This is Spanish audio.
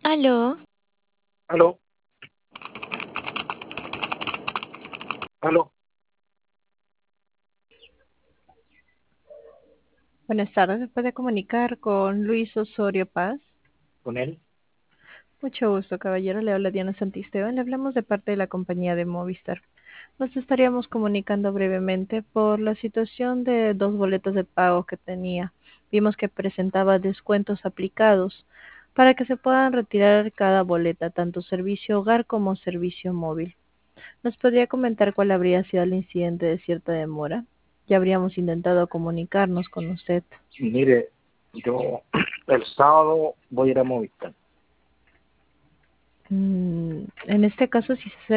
Aló, Aló, aló, buenas tardes. ¿Se puede comunicar con Luis Osorio Paz? con él. Mucho gusto, caballero. Le habla Diana Santisteban. Le hablamos de parte de la compañía de Movistar. Nos estaríamos comunicando brevemente por la situación de dos boletos de pago que tenía. Vimos que presentaba descuentos aplicados para que se puedan retirar cada boleta, tanto servicio hogar como servicio móvil. ¿Nos podría comentar cuál habría sido el incidente de cierta demora? Ya habríamos intentado comunicarnos con usted. Mire, yo el sábado voy a ir a Movistar. En este caso, si se